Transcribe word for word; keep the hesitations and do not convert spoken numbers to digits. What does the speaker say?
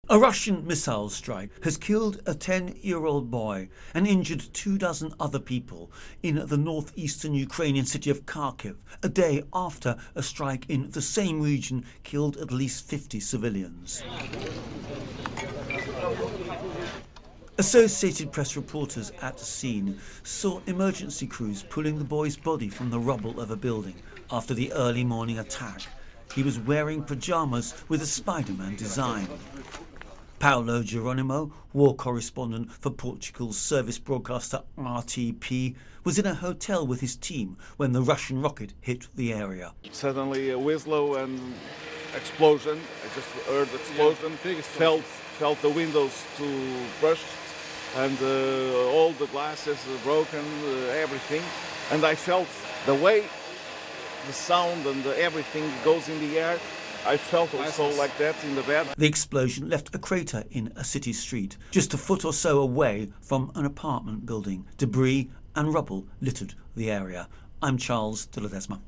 A Russian missile strike has killed a ten-year-old boy and injured two dozen other people in the northeastern Ukrainian city of Kharkiv, a day after a strike in the same region killed at least fifty civilians. Associated Press reporters at the scene saw emergency crews pulling the boy's body from the rubble of a building after the early morning attack. He was wearing pyjamas with a Spider-Man design. Paulo Geronimo, war correspondent for Portugal's service broadcaster R T P, was in a hotel with his team when the Russian rocket hit the area. Suddenly a whistle and explosion. I just heard explosion, yeah, felt, felt the windows to burst and uh, all the glasses broken, uh, everything. And I felt the way the sound and the everything goes in the air. I felt also like that in the bed. The explosion left a crater in a city street, just a foot or so away from an apartment building. Debris and rubble littered the area. I'm Charles de Ledesma.